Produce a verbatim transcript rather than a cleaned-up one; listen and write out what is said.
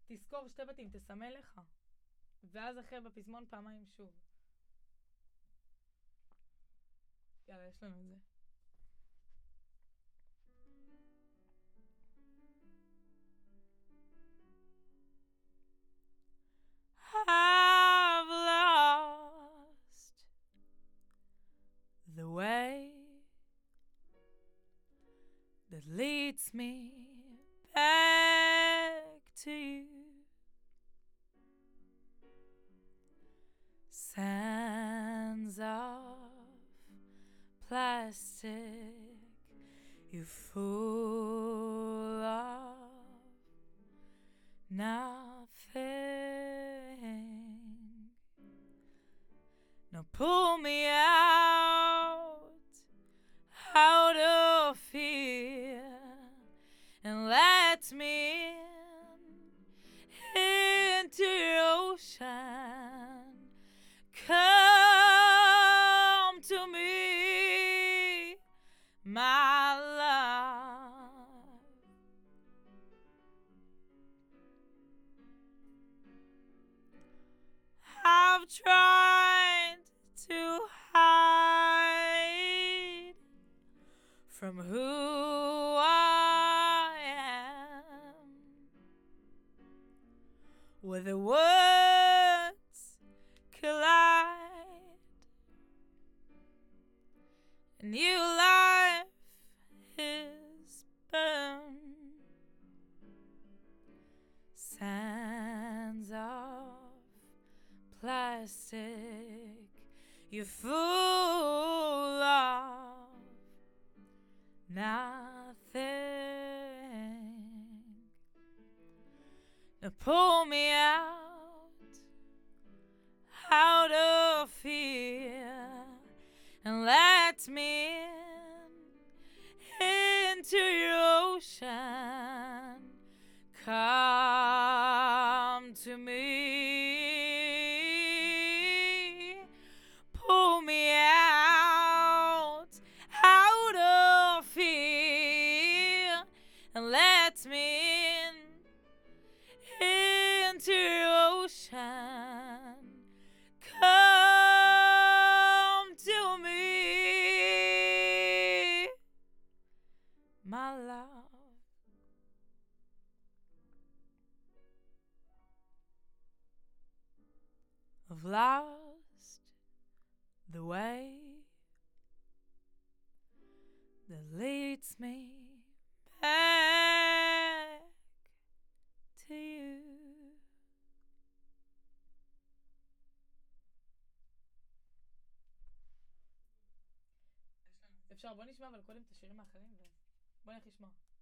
תזכור שתי בתים, תסמל לך. ואז אחרי בפזמון פעמיים שוב. יאללה, יש לנו את זה. I've lost the way that leads me back to you. Sands of plastic, you fool of nothing. Now pull me out, out of fear, and let me in, into your ocean. Come to me, my love. I've tried to hide from who I am, where the words collide, and new life is born. Sands of plastic, you fool of nothing. Now pull me out, out of fear, and let me in, into your ocean. Come to me, pull me out, out of fear, and let me in, into your ocean. Come to me, my love. I've lost the way that leads me back to you. אפשר, בוא נשמע אבל קודם את השירים האחרים, בוא נלך לשמוע.